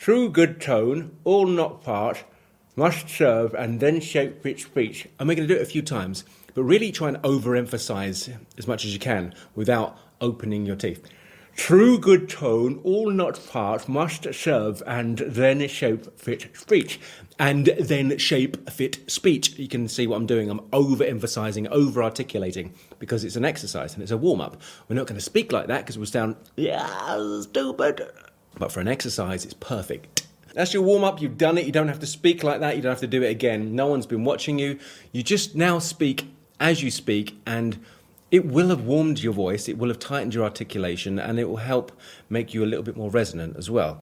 True good tone, all not part, must serve and then shape fit speech. And we're going to do it a few times, but really try and overemphasize as much as you can without opening your teeth. True good tone, all not part, must serve and then shape fit speech. And then shape fit speech. You can see what I'm doing. I'm overemphasizing, over-articulating, because it's an exercise and it's a warm-up. We're not going to speak like that because we'll sound, stupid. But for an exercise, it's perfect. That's your warm-up. You've done it. You don't have to speak like that. You don't have to do it again. No one's been watching you. You just now speak as you speak, and it will have warmed your voice, it will have tightened your articulation, and it will help make you a little bit more resonant as well.